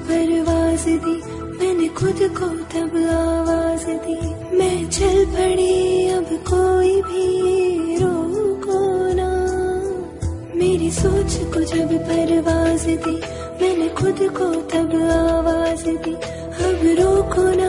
परवाज दी, मैंने खुद को तब आवाज दी। मैं चल पड़ी अब कोई भी रोको ना, मेरी सोच को जब परवाज दी, मैंने खुद को तब आवाज दी। अब रोको ना,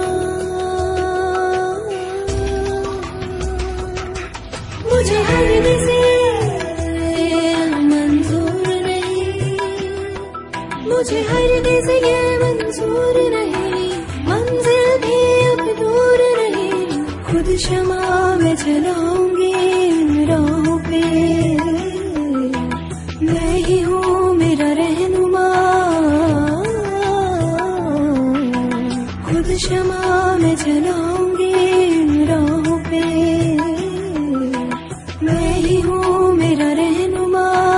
मुझे हरगिज़ ये मंजूर नहीं, मुझे हरगिज़ ये मंजूर नहीं। मंजिल भी अब दूर नहीं, खुद शमा में जलाऊंगी इन राहों पे। मैं ही हूँ मेरा रहनुमा, खुद शमा में जलाऊंगी इन राहों पे। मैं ही हूँ मेरा रहनुमा।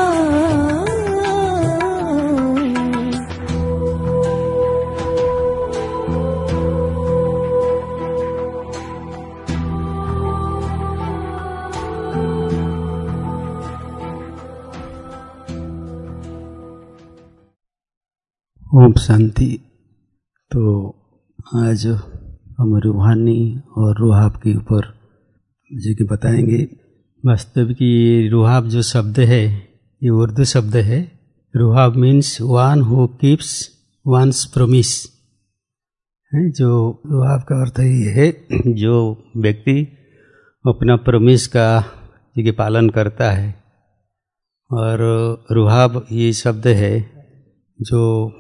ओम शांति। तो आज हम रूहानी और रूहाब के ऊपर मुझे कि बताएंगे। वास्तविक ये रूहाब जो शब्द है ये उर्दू शब्द है। रूहाब means one who keeps one's promise है। जो रूहाब का अर्थ ये है जो व्यक्ति अपना प्रोमिस का ये पालन करता है। और रूहाब ये शब्द है जो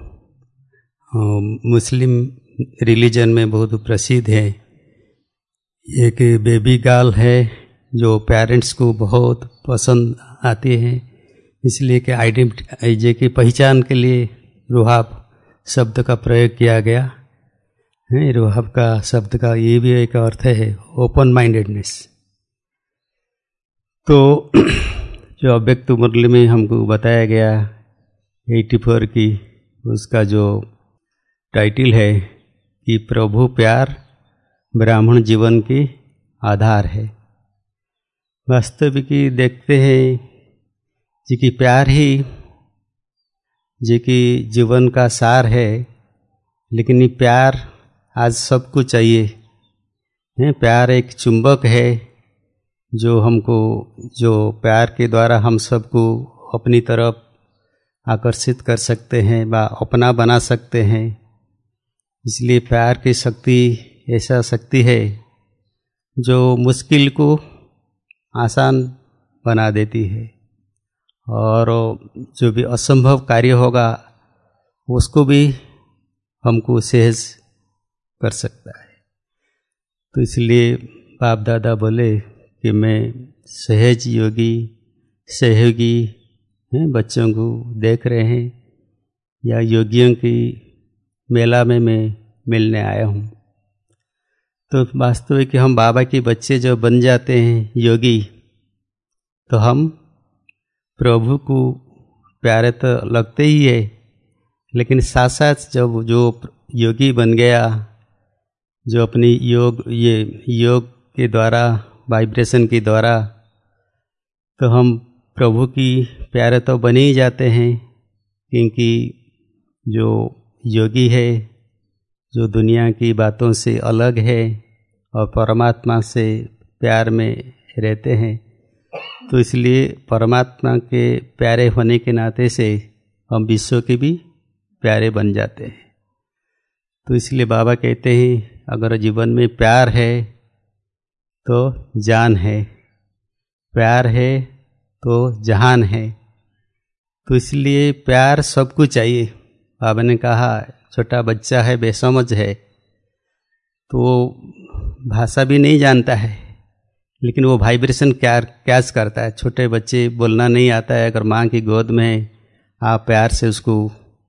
मुस्लिम रिलीजन में बहुत प्रसिद्ध है। एक बेबी गर्ल है जो पेरेंट्स को बहुत पसंद आती है, इसलिए कि आइडेंटिटी की पहचान के लिए रूहाब शब्द का प्रयोग किया गया है। रूहाब का शब्द का ये भी एक अर्थ है ओपन माइंडेडनेस। तो जो अव्यक्त मुरली में हमको बताया गया 84 की, उसका जो टाइटल है कि प्रभु प्यार ब्राह्मण जीवन की आधार है। वास्तविक देखते हैं जी कि प्यार ही जी कि जीवन का सार है। लेकिन ये प्यार आज सबको चाहिए है। प्यार एक चुंबक है जो हमको, जो प्यार के द्वारा हम सबको अपनी तरफ आकर्षित कर सकते हैं व अपना बना सकते हैं। इसलिए प्यार की शक्ति ऐसा शक्ति है जो मुश्किल को आसान बना देती है, और जो भी असंभव कार्य होगा उसको भी हमको सहज कर सकता है। तो इसलिए बाप दादा बोले कि मैं सहज योगी सहयोगी बच्चों को देख रहे हैं या योगियों की मेला में मैं मिलने आया हूँ। तो वास्तविक हम बाबा के बच्चे जो बन जाते हैं योगी, तो हम प्रभु को प्यारे तो लगते ही है, लेकिन साथ साथ जब जो योगी बन गया, जो अपनी योग के द्वारा, वाइब्रेशन के द्वारा, तो हम प्रभु की प्यारे तो बने ही जाते हैं। क्योंकि जो योगी है जो दुनिया की बातों से अलग है और परमात्मा से प्यार में रहते हैं, तो इसलिए परमात्मा के प्यारे होने के नाते से हम विश्व के भी प्यारे बन जाते हैं। तो इसलिए बाबा कहते हैं अगर जीवन में प्यार है तो जान है, प्यार है तो जहान है। तो इसलिए प्यार सबको चाहिए। बाबा ने कहा छोटा बच्चा है, बेसमझ है, तो वो भाषा भी नहीं जानता है, लेकिन वो वाइब्रेशन कैच करता है। छोटे बच्चे बोलना नहीं आता है, अगर माँ की गोद में आप प्यार से उसको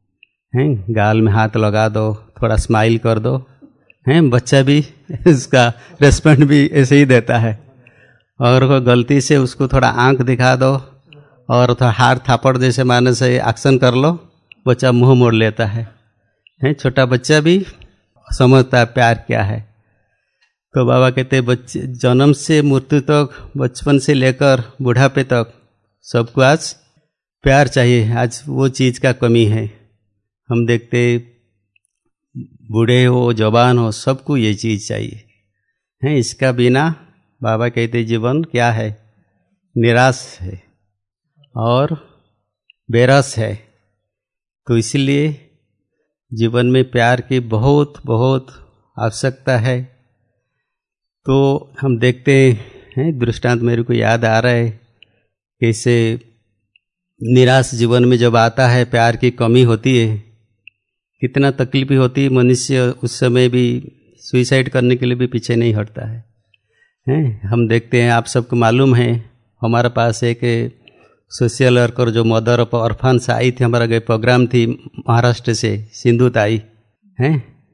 गाल में हाथ लगा दो, थोड़ा स्माइल कर दो, बच्चा भी उसका रेस्पॉन्ड भी ऐसे ही देता है। और वो गलती से उसको थोड़ा आंख दिखा दो और थोड़ा हाथ थापड़ जैसे मारने से एक्शन कर लो, बच्चा मुंह मोड़ लेता है। छोटा बच्चा भी समझता है प्यार क्या है। तो बाबा कहते बच्चे जन्म से मृत्यु तक, बचपन से लेकर बुढ़ापे तक सबको आज प्यार चाहिए। आज वो चीज़ का कमी है। हम देखते बूढ़े हो जवान हो सबको ये चीज़ चाहिए है। इसका बिना बाबा कहते जीवन क्या है, निराश है और बेरस है। तो इसलिए जीवन में प्यार की बहुत बहुत आवश्यकता है। तो हम देखते हैं, दृष्टांत मेरे को याद आ रहा है, कैसे निराश जीवन में जब आता है, प्यार की कमी होती है, कितना तकलीफ होती है। मनुष्य उस समय भी सुइसाइड करने के लिए भी पीछे नहीं हटता है। हम देखते हैं, आप सबको मालूम है, हमारे पास एक सोशल वर्कर जो मदर ऑफ ऑर्फन्स आई थी, हमारा गए प्रोग्राम थी महाराष्ट्र से, सिंधु ताई हैं।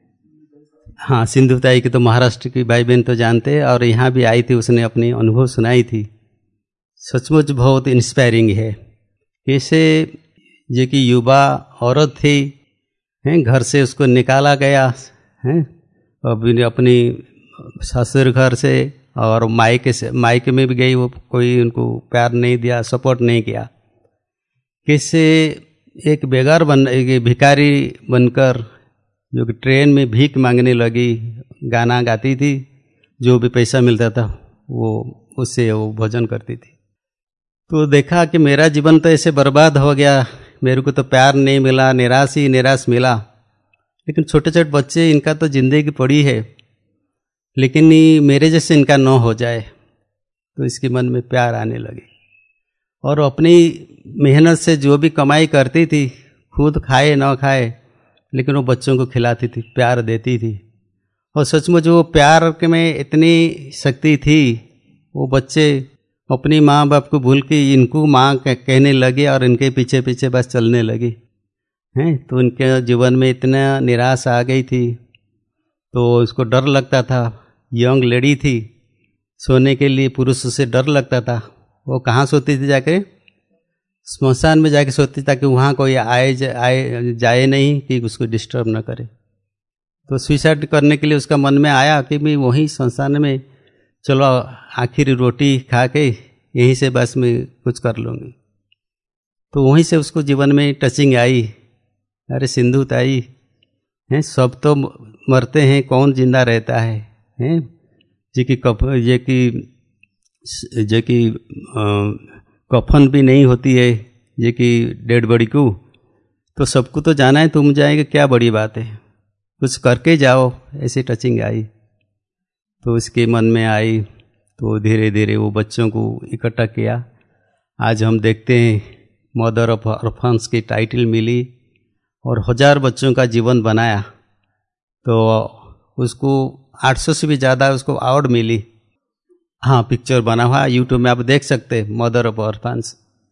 हाँ, सिंधु ताई की तो महाराष्ट्र की भाई बहन तो जानते हैं, और यहाँ भी आई थी, उसने अपनी अनुभव सुनाई थी। सचमुच बहुत इंस्पायरिंग है। कैसे जो कि युवा औरत थी हैं, घर से उसको निकाला गया हैं, अपनी ससुर घर से, और मायके में भी गई, वो कोई उनको प्यार नहीं दिया, सपोर्ट नहीं किया। कैसे एक एक भिखारी बनकर जो कि ट्रेन में भीख मांगने लगी, गाना गाती थी, जो भी पैसा मिलता था वो उससे वो भोजन करती थी। तो देखा कि मेरा जीवन तो ऐसे बर्बाद हो गया, मेरे को तो प्यार नहीं मिला, निराश ही निराश मिला। लेकिन छोटे छोटे बच्चे, इनका तो जिंदगी पड़ी है, लेकिन मेरे जैसे इनका न हो जाए। तो इसके मन में प्यार आने लगे, और अपनी मेहनत से जो भी कमाई करती थी, खुद खाए न खाए, लेकिन वो बच्चों को खिलाती थी, प्यार देती थी। और सचमुच वो प्यार में इतनी शक्ति थी, वो बच्चे अपनी माँ बाप को भूल के इनको माँ कहने लगे, और इनके पीछे पीछे बस चलने लगी हैं। तो उनके जीवन में इतना निराश आ गई थी, तो उसको डर लगता था। यंग लेडी थी, सोने के लिए पुरुष से डर लगता था। वो कहाँ सोती थी? जाके स्मशान में जाके सोती, ताकि वहाँ कोई आए जाए नहीं, कि उसको डिस्टर्ब न करे। तो सुसाइड करने के लिए उसका मन में आया कि मैं वहीं स्मशान में, चलो आखिरी रोटी खा के यहीं से बस मैं कुछ कर लूँगी। तो वहीं से उसको जीवन में टचिंग आई, अरे सिंधु ताई हैं, सब तो मरते हैं, कौन जिंदा रहता है हैं। जे की कफन भी नहीं होती है, जे कि डेड बॉडी को, तो सबको तो जाना है, तुम जाएंगे क्या बड़ी बात है, कुछ करके जाओ। ऐसी टचिंग आई, तो उसके मन में आई। तो धीरे धीरे वो बच्चों को इकट्ठा किया। आज हम देखते हैं मदर ऑफ ऑर्फन्स की टाइटल मिली, और 1000 बच्चों का जीवन बनाया। तो उसको 800 से भी ज़्यादा उसको अवार्ड मिली। हाँ, पिक्चर बना हुआ यूट्यूब में आप देख सकते हैं, मदर ऑफ ऑर्फन्स।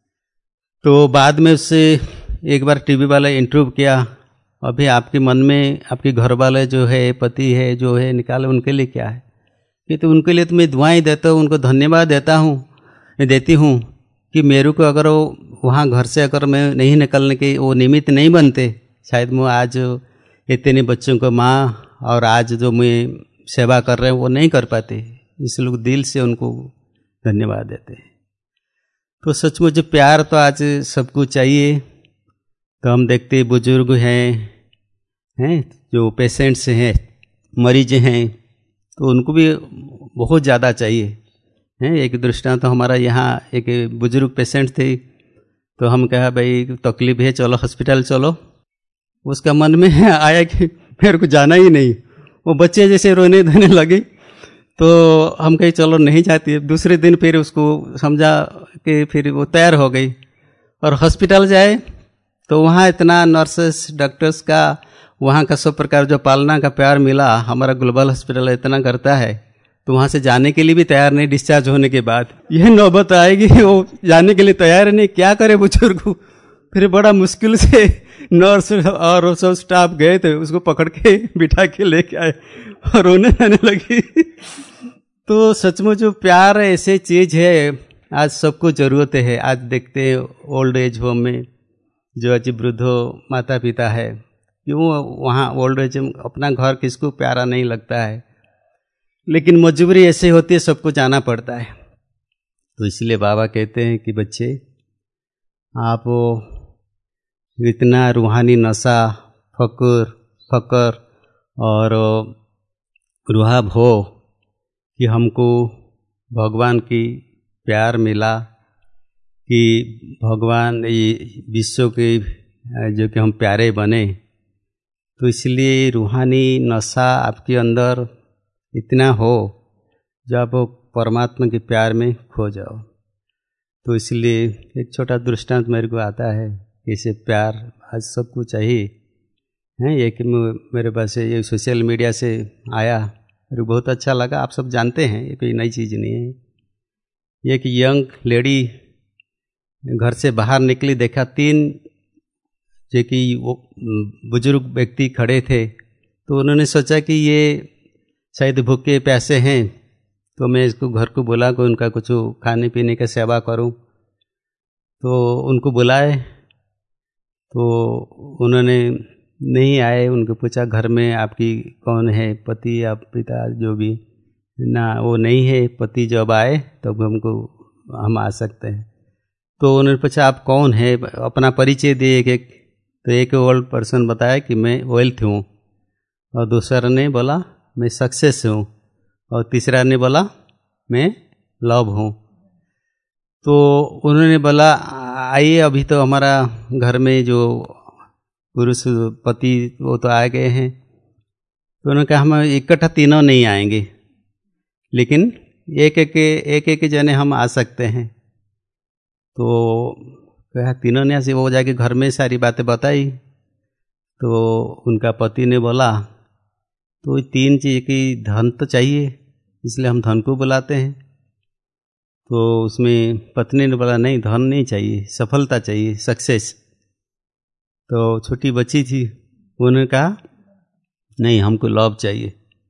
तो बाद में उससे एक बार टीवी वाला इंटरव्यू किया, अभी आपके मन में आपके घर वाले जो है, पति है जो है, निकाले, उनके लिए क्या है? कि तो उनके लिए तो मैं दुआएं देता हूँ, उनको धन्यवाद देती हूँ कि मेरे को अगर वो वहाँ घर से अगर मैं नहीं निकलने के वो निमित्त नहीं बनते, शायद मैं आज इतने बच्चों को माँ, और आज जो मैं सेवा कर रहे हैं वो नहीं कर पाते। इस लोग दिल से उनको धन्यवाद देते हैं। तो सचमुच प्यार तो आज सबको चाहिए। तो हम देखते हैं बुजुर्ग हैं जो पेशेंट्स हैं, मरीज हैं, तो उनको भी बहुत ज़्यादा चाहिए हैं। एक दृष्टांत तो हमारा यहाँ एक बुजुर्ग पेशेंट थी, तो हम कहा भाई तकलीफ है, चलो हॉस्पिटल चलो। उसका मन में आया कि मेरे को जाना ही नहीं, वो बच्चे जैसे रोने धोने लगे। तो हम कहे चलो नहीं जाती। दूसरे दिन फिर उसको समझा कि फिर वो तैयार हो गई, और हॉस्पिटल जाए तो वहाँ इतना नर्सेस डॉक्टर्स का, वहाँ का सब प्रकार जो पालना का प्यार मिला। हमारा ग्लोबल हॉस्पिटल इतना करता है, तो वहाँ से जाने के लिए भी तैयार नहीं। डिस्चार्ज होने के बाद यह नौबत आएगी, वो जाने के लिए तैयार नहीं, क्या करे बुजुर्ग को। फिर बड़ा मुश्किल से नर्स और सब स्टाफ गए थे, उसको पकड़ के बिठा के लेके आए, और रोने आने लगी। तो सचमुच जो प्यार ऐसे चीज है, आज सबको जरूरत है। आज देखते हैं ओल्ड एज होम में जो आज वृद्ध माता पिता है, क्यों वहाँ ओल्ड एज में अपना घर किसको प्यारा नहीं लगता है, लेकिन मजबूरी ऐसे होती है, सबको जाना पड़ता है। तो इसलिए बाबा कहते हैं कि बच्चे, आप इतना रूहानी नशा, फकर और रुहाब हो कि हमको भगवान की प्यार मिला, कि भगवान ये विश्व के जो कि हम प्यारे बने। तो इसलिए रूहानी नशा आपके अंदर इतना हो जो आप परमात्मा के प्यार में खो जाओ। तो इसलिए एक छोटा दृष्टांत मेरे को आता है, कैसे प्यार आज सबको चाहिए है। ये कि मेरे पास ये सोशल मीडिया से आया, मेरे को बहुत अच्छा लगा। आप सब जानते हैं, ये कोई नई चीज़ नहीं है। ये कि यंग लेडी घर से बाहर निकली, देखा 3 जो कि वो बुजुर्ग व्यक्ति खड़े थे। तो उन्होंने सोचा कि ये शायद भूखे प्यासे हैं, तो मैं इसको घर को बुला कर उनका कुछ खाने पीने का सेवा करूं। तो उनको बुलाए तो उन्होंने नहीं आए। उनको पूछा घर में आपकी कौन है, पति या पिता जो भी ना, वो नहीं है। पति जब आए तब हम आ सकते हैं। तो उन्होंने पूछा आप कौन है, अपना परिचय दिए एक। तो एक ओल्ड पर्सन बताया कि मैं वेल्थ हूँ, और दूसरा ने बोला मैं सक्सेस हूँ, और तीसरा ने बोला मैं लव हूँ। तो उन्होंने बोला आइए, अभी तो हमारा घर में जो पुरुष पति वो तो आ गए हैं। तो उन्होंने कहा हम इकट्ठा तीनों नहीं आएंगे, लेकिन एक एक जने हम आ सकते हैं। तो कहा तीनों ने ऐसे वो जाके घर में सारी बातें बताई। तो उनका पति ने बोला तो 3 चीज़ की धन तो चाहिए, इसलिए हम धन को बुलाते हैं। तो उसमें पत्नी ने बोला नहीं, धन नहीं चाहिए, सफलता चाहिए, सक्सेस। तो छोटी बच्ची थी, उन्होंने कहा नहीं हमको लव चाहिए।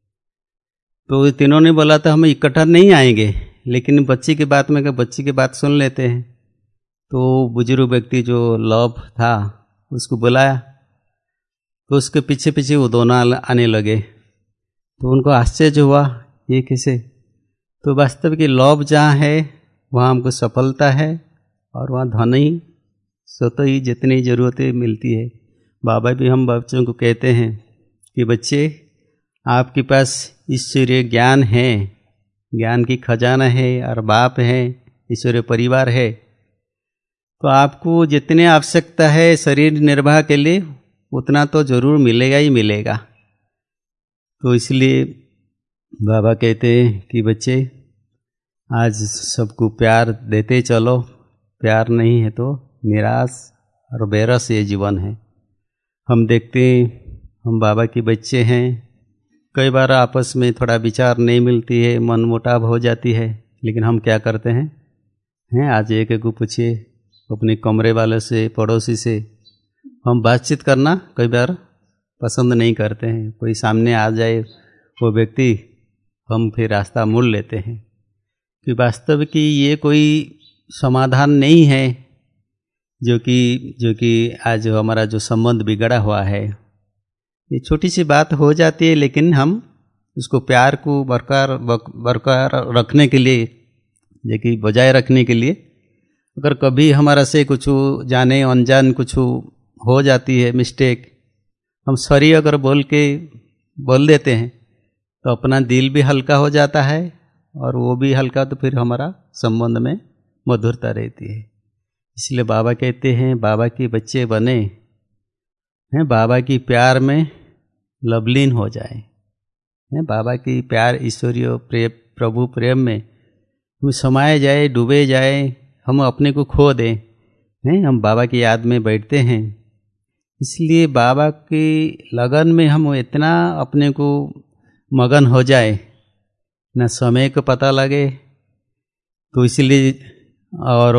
तो तीनों ने बोला था हम इकट्ठा नहीं आएंगे, लेकिन बच्ची की बात में बच्ची की बात सुन लेते हैं। तो बुजुर्ग व्यक्ति जो लव था उसको बुलाया, तो उसके पीछे पीछे वो दोनों आने लगे। तो उनको आश्चर्य हुआ ये कैसे। तो वास्तव की लव जहाँ है वहाँ हमको सफलता है, और वहाँ धन ही स्वतः ही जितनी ज़रूरतें मिलती है। बाबा भी हम बच्चों को कहते हैं कि बच्चे आपके पास ईश्वरीय ज्ञान है, ज्ञान की खजाना है, और बाप है, ईश्वरीय परिवार है। तो आपको जितनी आवश्यकता है शरीर निर्वाह के लिए उतना तो जरूर मिलेगा ही मिलेगा। तो इसलिए बाबा कहते हैं कि बच्चे आज सबको प्यार देते चलो, प्यार नहीं है तो निराश और बेरस ये जीवन है। हम देखते हैं हम बाबा के बच्चे हैं, कई बार आपस में थोड़ा विचार नहीं मिलती है, मन मुटाव हो जाती है, लेकिन हम क्या करते हैं आज एक को पूछिए, अपने कमरे वाले से, पड़ोसी से हम बातचीत करना कई बार पसंद नहीं करते हैं। कोई सामने आ जाए वो व्यक्ति, हम फिर रास्ता मोड़ लेते हैं, कि वास्तव की ये कोई समाधान नहीं है। जो कि आज हमारा जो संबंध बिगड़ा हुआ है, ये छोटी सी बात हो जाती है, लेकिन हम उसको प्यार को बरकरार रखने के लिए, जो कि बजाय रखने के लिए, अगर कभी हमारा से कुछ जाने अनजान कुछ हो जाती है मिस्टेक, हम सॉरी अगर बोल देते हैं तो अपना दिल भी हल्का हो जाता है, और वो भी हल्का, तो फिर हमारा संबंध में मधुरता रहती है। इसलिए बाबा कहते हैं बाबा के बच्चे बने हैं, बाबा की प्यार में लवलीन हो जाए, हैं बाबा की प्यार ईश्वरीय प्रभु प्रेम में हम समाये जाए, डूबे जाए, हम अपने को खो दें, हैं हम बाबा की याद में बैठते हैं। इसलिए बाबा की लगन में हम इतना अपने को मगन हो जाए, न समय को पता लगे। तो इसलिए और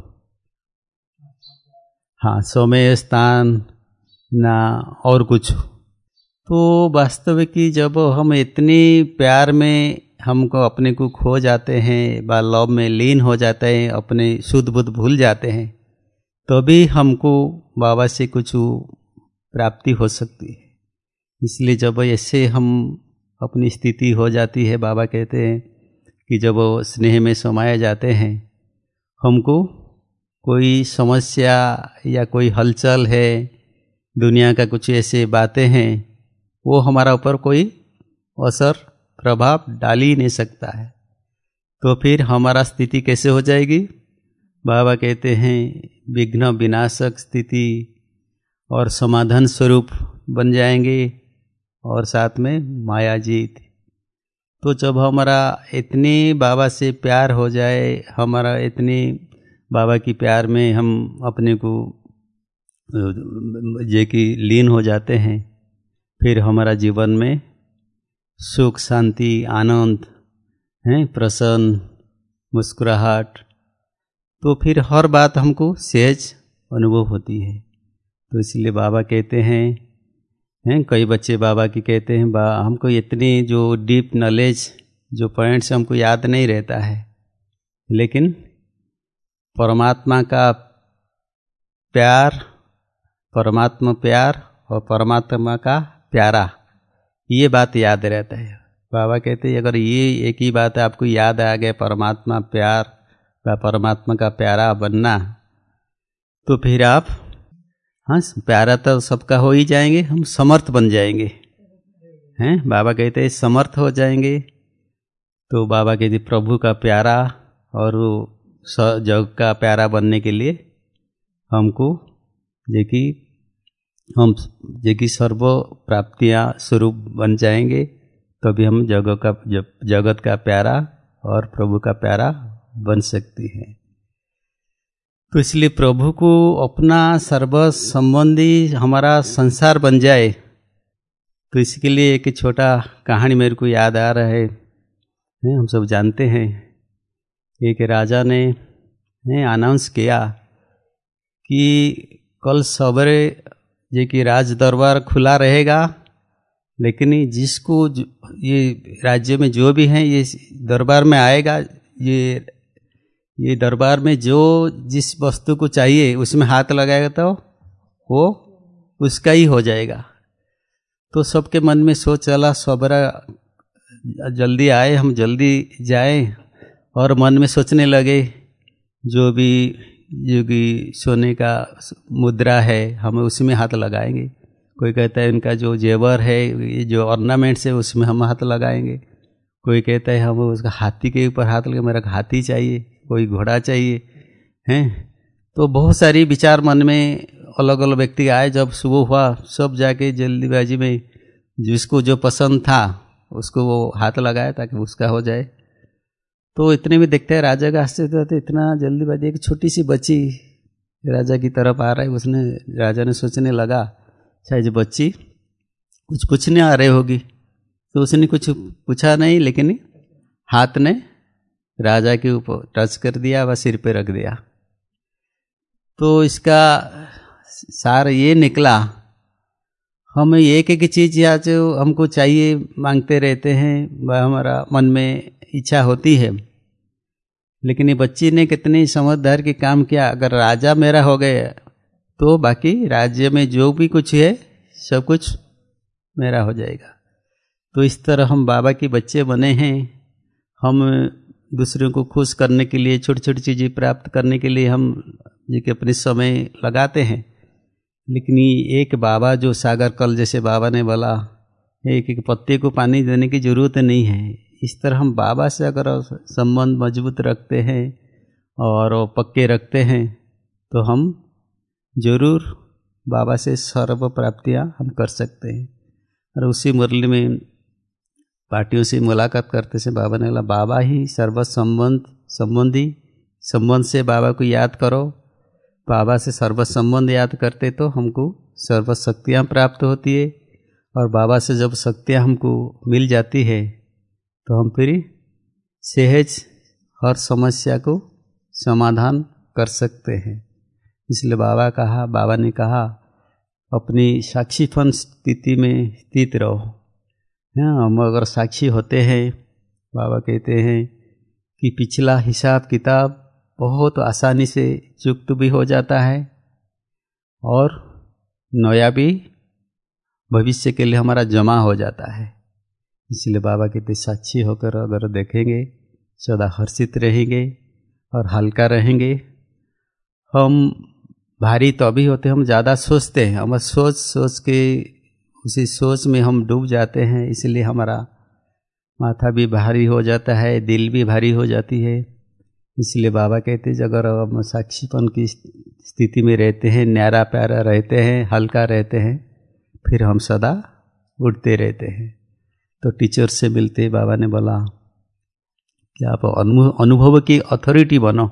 हाँ, समय स्थान ना और कुछ। तो वास्तव की जब हम इतने प्यार में हमको अपने को खो जाते हैं, बा लव में लीन हो जाते हैं, अपने शुद्ध बुद्ध भूल जाते हैं, तभी हमको बाबा से कुछ प्राप्ति हो सकती है। इसलिए जब ऐसे हम अपनी स्थिति हो जाती है, बाबा कहते हैं कि जब स्नेह में समाये जाते हैं, हमको कोई समस्या या कोई हलचल है, दुनिया का कुछ ऐसे बातें हैं वो हमारा ऊपर कोई असर प्रभाव डाल ही नहीं सकता है। तो फिर हमारा स्थिति कैसे हो जाएगी? बाबा कहते हैं विघ्न विनाशक स्थिति और समाधान स्वरूप बन जाएंगे और साथ में माया जीत। तो जब हमारा इतनी बाबा से प्यार हो जाए, हमारा इतनी बाबा की प्यार में हम अपने को जे कि लीन हो जाते हैं, फिर हमारा जीवन में सुख शांति आनंद है, प्रसन्न मुस्कुराहट, तो फिर हर बात हमको सहज अनुभव होती है। तो इसलिए बाबा कहते हैं कई बच्चे बाबा की कहते हैं हमको इतनी जो डीप नॉलेज जो पॉइंट्स हमको याद नहीं रहता है, लेकिन परमात्मा का प्यार, परमात्मा प्यार और परमात्मा का प्यारा, ये बात याद रहता है। बाबा कहते हैं अगर ये एक ही बात आपको याद आ गया, परमात्मा प्यार व परमात्मा का प्यारा बनना, तो फिर आप प्यारा तो सबका हो ही जाएंगे, हम समर्थ बन जाएंगे हैं। बाबा कहते हैं समर्थ हो जाएंगे। तो बाबा कहते प्रभु का प्यारा और जग का प्यारा बनने के लिए हमको जे कि सर्व प्राप्तियाँ स्वरूप बन जाएंगे, तभी हम जगत का प्यारा और प्रभु का प्यारा बन सकती है। तो इसलिए प्रभु को अपना सर्व संबंधी हमारा संसार बन जाए। तो इसके लिए एक छोटा कहानी मेरे को याद आ रहा है। हम सब जानते हैं एक राजा ने अनाउंस किया कि कल सवेरे जे कि राज दरबार खुला रहेगा, लेकिन जिसको ये राज्य में जो भी हैं ये दरबार में आएगा, ये दरबार में जो जिस वस्तु को चाहिए उसमें हाथ लगाएगा तो वो उसका ही हो जाएगा। तो सबके मन में सोच चला सवेरा जल्दी आए, हम जल्दी जाएं, और मन में सोचने लगे जो भी सोने का मुद्रा है हम उसमें हाथ लगाएंगे। कोई कहता है इनका जो जेवर है, ये जो ऑर्नामेंट्स है उसमें हम हाथ लगाएंगे। कोई कहता है हम उसका हाथी के ऊपर हाथ लगे, मेरा हाथी चाहिए, कोई घोड़ा चाहिए हैं। तो बहुत सारी विचार मन में अलग अलग व्यक्ति आए। जब सुबह हुआ सब जाके जल्दीबाजी में जिसको जो पसंद था उसको वो हाथ लगाया ताकि उसका हो जाए। तो इतने में देखते हैं राजा का आश्चर्य होता है, इतना जल्दीबाजी, एक छोटी सी बच्ची राजा की तरफ आ रहा है। राजा ने सोचने लगा शायद बच्ची कुछ पूछने आ रही होगी, तो उसने कुछ पूछा नहीं, लेकिन हाथ ने राजा के ऊपर टच कर दिया व सिर पे रख दिया। तो इसका सार ये निकला, हम एक एक चीज़ या जो हमको चाहिए मांगते रहते हैं, वह हमारा मन में इच्छा होती है, लेकिन ये बच्ची ने कितनी समझदार की काम किया। अगर राजा मेरा हो गया तो बाकी राज्य में जो भी कुछ है सब कुछ मेरा हो जाएगा। तो इस तरह हम बाबा के बच्चे बने हैं। हम दूसरों को खुश करने के लिए, छोटी छोटी चीज़ें प्राप्त करने के लिए हम जी के अपने समय लगाते हैं, लेकिन एक बाबा जो सागर कल जैसे बाबा ने बोला, एक एक पत्ते को पानी देने की जरूरत नहीं है। इस तरह हम बाबा से अगर संबंध मजबूत रखते हैं और पक्के रखते हैं तो हम जरूर बाबा से सर्व प्राप्तियाँ हम कर सकते हैं। और उसी मुरली में पार्टियों से मुलाकात करते से बाबा ने बोला, बाबा ही सर्व संबंध से बाबा को याद करो। बाबा से सर्व संबंध याद करते तो हमको सर्व शक्तियाँ प्राप्त होती है, और बाबा से जब शक्तियाँ हमको मिल जाती है तो हम फिर सहज हर समस्या को समाधान कर सकते हैं। इसलिए बाबा ने कहा अपनी साक्षीपन स्थिति में स्थित रहो। हम अगर साक्षी होते हैं, बाबा कहते हैं कि पिछला हिसाब किताब बहुत आसानी से चुक्त भी हो जाता है, और नया भी भविष्य के लिए हमारा जमा हो जाता है। इसलिए बाबा कहते साक्षी होकर अगर देखेंगे सदा हर्षित रहेंगे और हल्का रहेंगे। हम भारी तो अभी होते, हम ज़्यादा सोचते हैं, हम सोच के उसी सोच में हम डूब जाते हैं, इसलिए हमारा माथा भी भारी हो जाता है, दिल भी भारी हो जाती है। इसलिए बाबा कहते हैं अगर हम साक्षीपन की स्थिति में रहते हैं, न्यारा प्यारा रहते हैं, हल्का रहते हैं, फिर हम सदा उड़ते रहते हैं। तो टीचर से मिलते बाबा ने बोला कि आप अनुभव की अथॉरिटी बनो,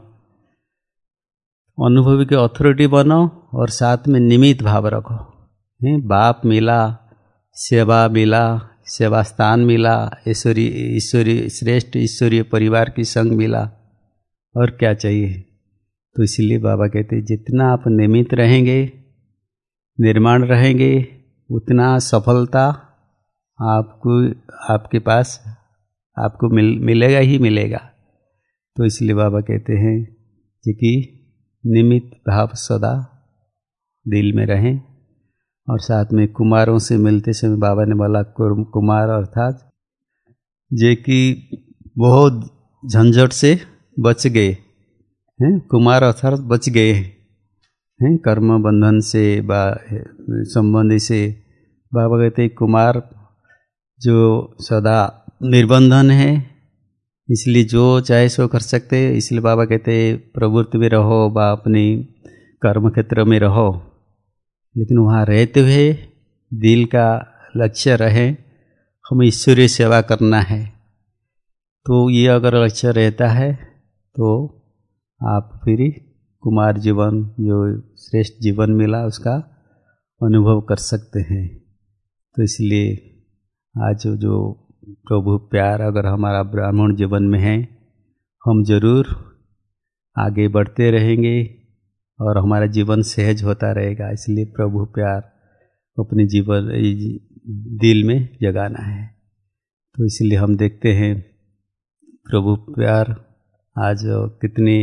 अनुभव की अथॉरिटी बनो और साथ में निमित्त भाव रखो। बाप मिला, सेवा मिला, सेवा स्थान मिला, ईश्वरीय श्रेष्ठ ईश्वरीय परिवार की संग मिला, और क्या चाहिए। तो इसलिए बाबा कहते हैं जितना आप निमित्त रहेंगे, निर्माण रहेंगे, उतना सफलता आपको आपके पास आपको मिलेगा ही मिलेगा। तो इसलिए बाबा कहते हैं कि निमित्त भाव सदा दिल में रहें। और साथ में कुमारों से मिलते समय बाबा ने बोला कुमार अर्थात जे कि बहुत झंझट से बच गए हैं, कुमार अर्थात बच गए हैं कर्म बंधन से संबंधी से। बाबा कहते हैं कुमार जो सदा निर्बंधन है, इसलिए जो चाहे सो कर सकते। इसलिए बाबा कहते हैं प्रवृत्ति में रहो, अपनी कर्म क्षेत्र में रहो, लेकिन वहाँ रहते हुए दिल का लक्ष्य रहे हमें ईश्वरीय सेवा करना है। तो ये अगर लक्ष्य रहता है तो आप फिर कुमार जीवन जो श्रेष्ठ जीवन मिला उसका अनुभव कर सकते हैं। तो इसलिए आज जो प्रभु प्यार अगर हमारा ब्राह्मण जीवन में है, हम जरूर आगे बढ़ते रहेंगे और हमारा जीवन सहज होता रहेगा। इसलिए प्रभु प्यार अपने जीवन दिल में जगाना है। तो इसलिए हम देखते हैं प्रभु प्यार आज कितनी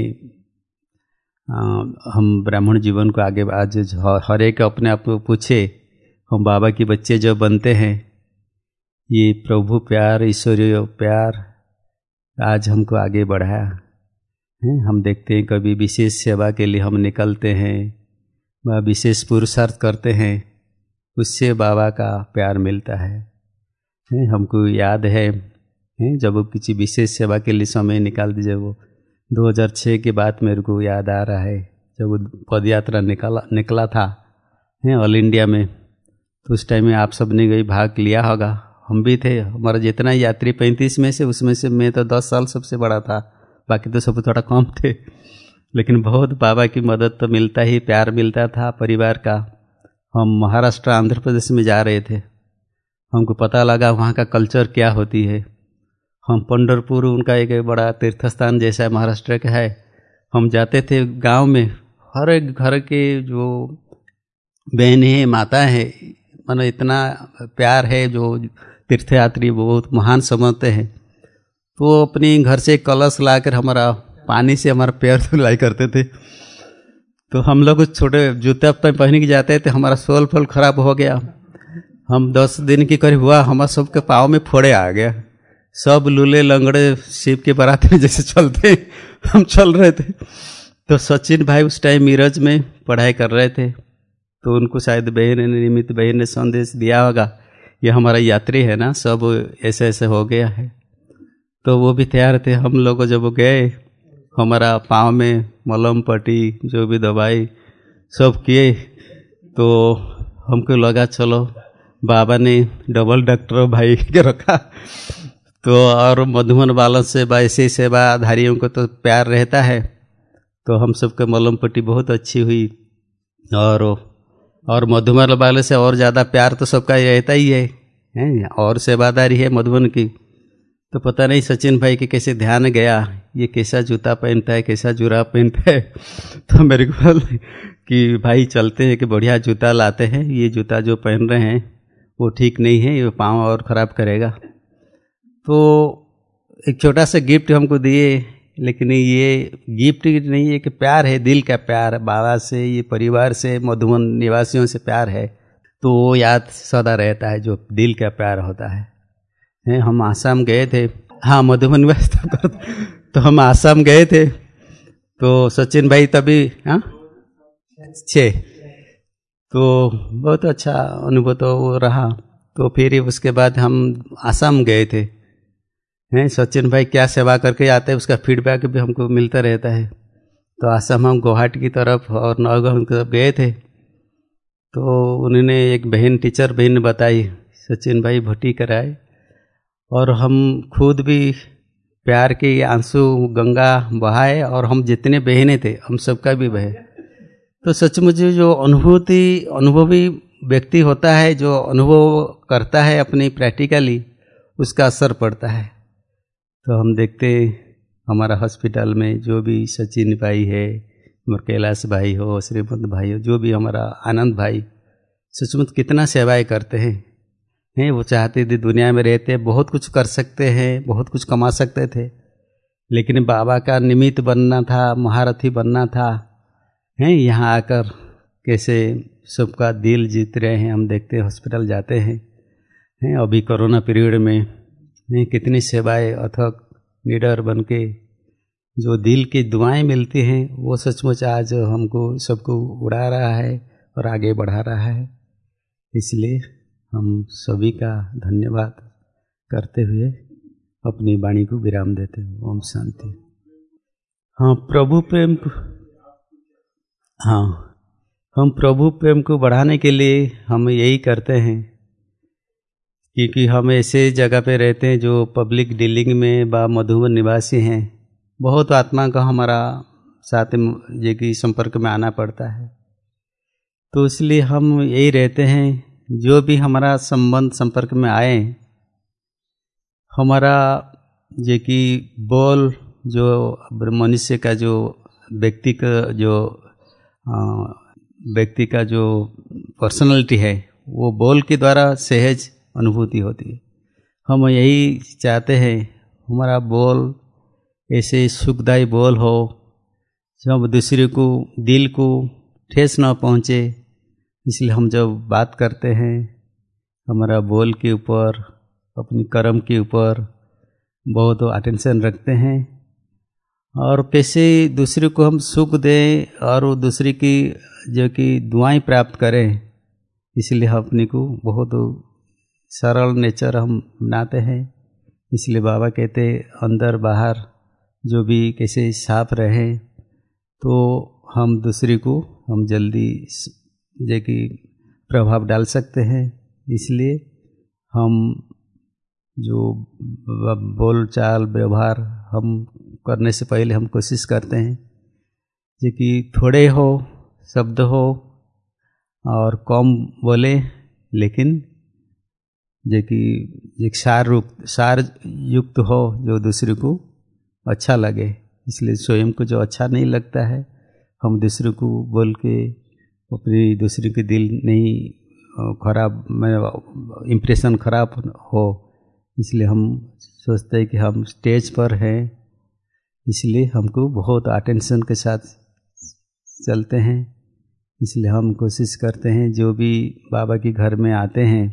हम ब्राह्मण जीवन को आगे आज हर एक अपने आप को पूछे, हम बाबा के बच्चे जो बनते हैं, ये प्रभु प्यार ईश्वरीय प्यार आज हमको आगे बढ़ाया है। हम देखते हैं कभी विशेष सेवा के लिए हम निकलते हैं, वह विशेष पुरुषार्थ करते हैं, उससे बाबा का प्यार मिलता है। हमको याद है जब किसी विशेष सेवा के लिए समय निकाल दीजिए, वो 2006 की बात मेरे को याद आ रहा है, जब वो पद यात्रा निकला था ऑल इंडिया में। तो उस टाइम में आप सब ने भी भाग लिया होगा, हम भी थे। हमारा जितना यात्री 35 में से, उसमें से मैं तो 10 साल सबसे बड़ा था, बाकी तो सब थोड़ा कम थे। लेकिन बहुत बाबा की मदद तो मिलता ही, प्यार मिलता था परिवार का। हम महाराष्ट्र आंध्र प्रदेश में जा रहे थे, हमको पता लगा वहाँ का कल्चर क्या होती है। हम पंढरपुर उनका एक बड़ा तीर्थस्थान जैसा महाराष्ट्र का है, हम जाते थे गांव में, हर एक घर के जो बहन है माता है, मानो इतना प्यार है, जो तीर्थयात्री बहुत महान समझते हैं। तो अपनी घर से कलश लाकर हमारा पानी से हमारा पैर धुलाई करते थे। तो हम लोग छोटे जूते पहन के जाते थे, हमारा सोल फल खराब हो गया। हम 10 दिन के करीब हुआ, हमारे सबके पाँव में फोड़े आ गया। सब लूले लंगड़े शिव के बारात में जैसे चलते हम चल रहे थे। तो सचिन भाई उस टाइम मीरज में पढ़ाई कर रहे थे, तो उनको शायद बहन ने, निमित्त बहन ने संदेश दिया होगा, ये हमारा यात्री है ना, सब ऐसे ऐसे हो गया है। तो वो भी तैयार थे। हम लोग जब गए, हमारा पाँव में मलम पट्टी जो भी दवाई सब किए, तो हमको लगा चलो बाबा ने डबल डॉक्टर भाई के रखा। तो और मधुबन वालों से ऐसे सेवाधारियों को तो प्यार रहता है, तो हम सबके मलम पट्टी बहुत अच्छी हुई। और मधुबन वाले से और ज़्यादा प्यार तो सबका रहता ही है और सेवादारी है मधुबन की। तो पता नहीं सचिन भाई के कैसे ध्यान गया, ये कैसा जूता पहनता है, कैसा जुराब पहनता है। तो मेरे को कि भाई चलते हैं कि बढ़िया जूता लाते हैं, ये जूता जो पहन रहे हैं वो ठीक नहीं है, ये पाँव और ख़राब करेगा। तो एक छोटा सा गिफ्ट हमको दिए, लेकिन ये गिफ्ट नहीं है कि प्यार है, दिल का प्यार, बाबा से, ये परिवार से, मधुबन निवासियों से प्यार है। तो वो याद सदा रहता है जो दिल का प्यार होता है। हम आसाम गए थे, हाँ मधुबन निवास तो हम आसाम गए थे। तो सचिन भाई तभी 6, तो बहुत अच्छा अनुभव तो रहा। तो फिर उसके बाद हम आसाम गए थे। हैं सचिन भाई क्या सेवा करके आते हैं, उसका फीडबैक भी हमको मिलता रहता है। तो आसाम हम गुवाहाटी की तरफ और नौगांव की तरफ गए थे। तो उन्होंने एक टीचर बहन ने बताई, सचिन भाई भट्टी कराए, और हम खुद भी प्यार के आंसू गंगा बहाए, और हम जितने बहने थे हम सबका भी बहे। तो सचमुच जो अनुभवी व्यक्ति होता है, जो अनुभव करता है अपनी प्रैक्टिकली, उसका असर पड़ता है। तो हम देखते हमारा हॉस्पिटल में जो भी सचिन भाई है, कैलाश भाई हो, श्रीमंत भाई हो, जो भी हमारा आनंद भाई, सचमुच कितना सेवाएं करते हैं। वो चाहते थे दुनिया में रहते बहुत कुछ कर सकते हैं, बहुत कुछ कमा सकते थे, लेकिन बाबा का निमित्त बनना था, महारथी बनना था। यहाँ आकर कैसे सबका दिल जीत रहे हैं। हम देखते हैं हॉस्पिटल जाते हैं अभी कोरोना पीरियड में कितनी सेवाएं अथक निडर बन के जो दिल की दुआएं मिलती हैं, वो सचमुच आज हमको सबको उड़ा रहा है और आगे बढ़ा रहा है। इसलिए हम सभी का धन्यवाद करते हुए अपनी वाणी को विराम देते हैं। ओम शांति। हम प्रभु प्रेम को बढ़ाने के लिए हम यही करते हैं, क्योंकि हम ऐसे जगह पे रहते हैं जो पब्लिक डीलिंग में मधुबन निवासी हैं। बहुत आत्मा का हमारा साथ ये कि संपर्क में आना पड़ता है। तो इसलिए हम यही रहते हैं, जो भी हमारा संबंध संपर्क में आए, हमारा ये कि बोल जो मनुष्य का जो व्यक्ति का जो पर्सनालिटी है, वो बोल के द्वारा सहज अनुभूति होती है। हम यही चाहते हैं हमारा बोल ऐसे सुखदायी बोल हो, जब दूसरे को दिल को ठेस न पहुँचे। इसलिए हम जब बात करते हैं, हमारा बोल के ऊपर, अपनी कर्म के ऊपर बहुत अटेंशन रखते हैं, और कैसे दूसरे को हम सुख दें और वो दूसरे की जो कि दुआएं प्राप्त करें। इसलिए हम अपने को बहुत सरल नेचर हम बनाते हैं। इसलिए बाबा कहते अंदर बाहर जो भी कैसे साफ रहे, तो हम दूसरे को हम जल्दी जो कि प्रभाव डाल सकते हैं। इसलिए हम जो बोल चाल व्यवहार हम करने से पहले हम कोशिश करते हैं जो कि थोड़े हो शब्द हो और कम बोले, लेकिन जो कि एक सार युक्त हो, जो दूसरे को अच्छा लगे। इसलिए स्वयं को जो अच्छा नहीं लगता है, हम दूसरे को बोल के अपनी दूसरे के दिल नहीं खराब में इम्प्रेशन खराब हो। इसलिए हम सोचते हैं कि हम स्टेज पर हैं, इसलिए हमको बहुत अटेंशन के साथ चलते हैं। इसलिए हम कोशिश करते हैं जो भी बाबा के घर में आते हैं,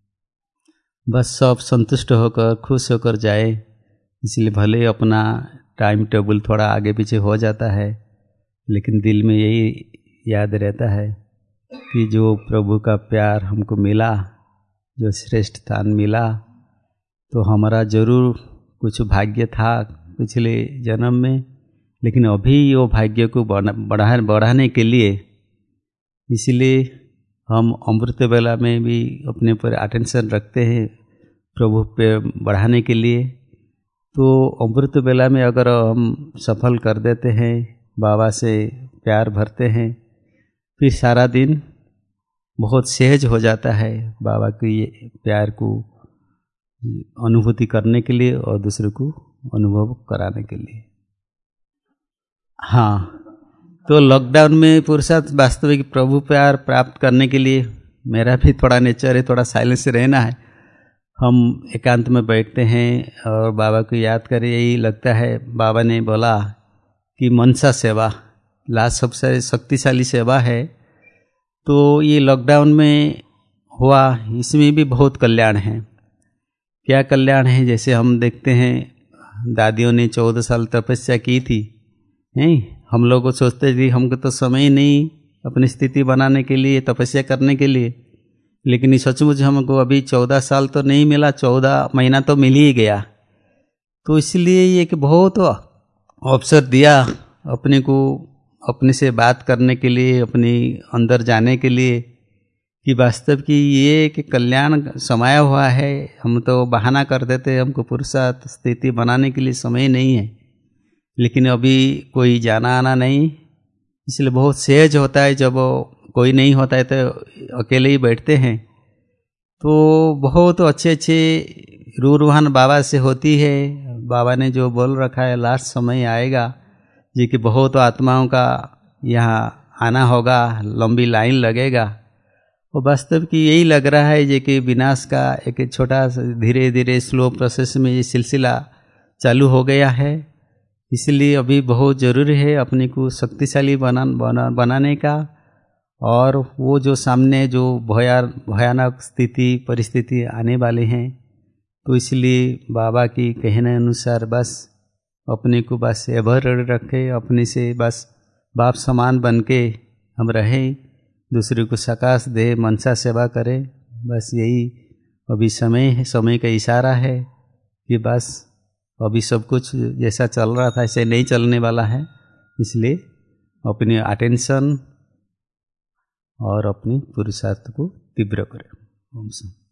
बस सब संतुष्ट होकर खुश होकर जाए। इसलिए भले अपना टाइम टेबल थोड़ा आगे पीछे हो जाता है, लेकिन दिल में यही याद रहता है कि जो प्रभु का प्यार हमको मिला, जो श्रेष्ठ स्थान मिला, तो हमारा ज़रूर कुछ भाग्य था पिछले जन्म में, लेकिन अभी वो भाग्य को बढ़ाने के लिए, इसलिए हम अमृत बेला में भी अपने पर अटेंशन रखते हैं प्रभु पे बढ़ाने के लिए। तो अमृत बेला में अगर हम सफल कर देते हैं, बाबा से प्यार भरते हैं, फिर सारा दिन बहुत सहज हो जाता है बाबा के प्यार को अनुभूति करने के लिए और दूसरे को अनुभव कराने के लिए। हाँ, तो लॉकडाउन में पुरुषार्थ वास्तविक प्रभु प्यार प्राप्त करने के लिए मेरा भी थोड़ा नेचर है, थोड़ा साइलेंस से रहना है। हम एकांत में बैठते हैं और बाबा को याद करें। यही लगता है बाबा ने बोला कि मनसा सेवा लास्ट सबसे शक्तिशाली सेवा है। तो ये लॉकडाउन में हुआ, इसमें भी बहुत कल्याण है। क्या कल्याण है? जैसे हम देखते हैं दादियों ने 14 साल तपस्या की थी, हम लोग को सोचते थे हमको तो समय ही नहीं, अपनी स्थिति बनाने के लिए, तपस्या करने के लिए। लेकिन सचमुच हमको अभी 14 साल तो नहीं मिला, 14 महीना तो मिल ही गया। तो इसलिए ये कि बहुत अवसर दिया अपने को अपने से बात करने के लिए, अपने अंदर जाने के लिए, कि वास्तव की ये कि कल्याण समाया हुआ है। हम तो बहाना कर देते, हमको पुरुषार्थ स्थिति बनाने के लिए समय नहीं है, लेकिन अभी कोई जाना आना नहीं, इसलिए बहुत सहज होता है। जब कोई नहीं होता है तो अकेले ही बैठते हैं, तो बहुत अच्छे अच्छे रूहान बाबा से होती है। बाबा ने जो बोल रखा है, लास्ट समय आएगा जी कि बहुत आत्माओं का यहाँ आना होगा, लंबी लाइन लगेगा। और वास्तव की यही लग रहा है जी कि विनाश का एक छोटा धीरे धीरे स्लो प्रोसेस में ये सिलसिला चालू हो गया है। इसलिए अभी बहुत ज़रूरी है अपने को शक्तिशाली बनाने का। और वो जो सामने जो भयानक स्थिति परिस्थिति आने वाले हैं, तो इसलिए बाबा की कहने अनुसार बस अपने को बस एवर रखे, अपने से बस बाप समान बन के हम रहें, दूसरे को सकाश दे, मनसा सेवा करें। बस यही अभी समय का इशारा है कि बस अभी सब कुछ जैसा चल रहा था ऐसे नहीं चलने वाला है। इसलिए अपनी अटेंशन और अपनी पुरुषार्थ को तीव्र करें। ओम शांति।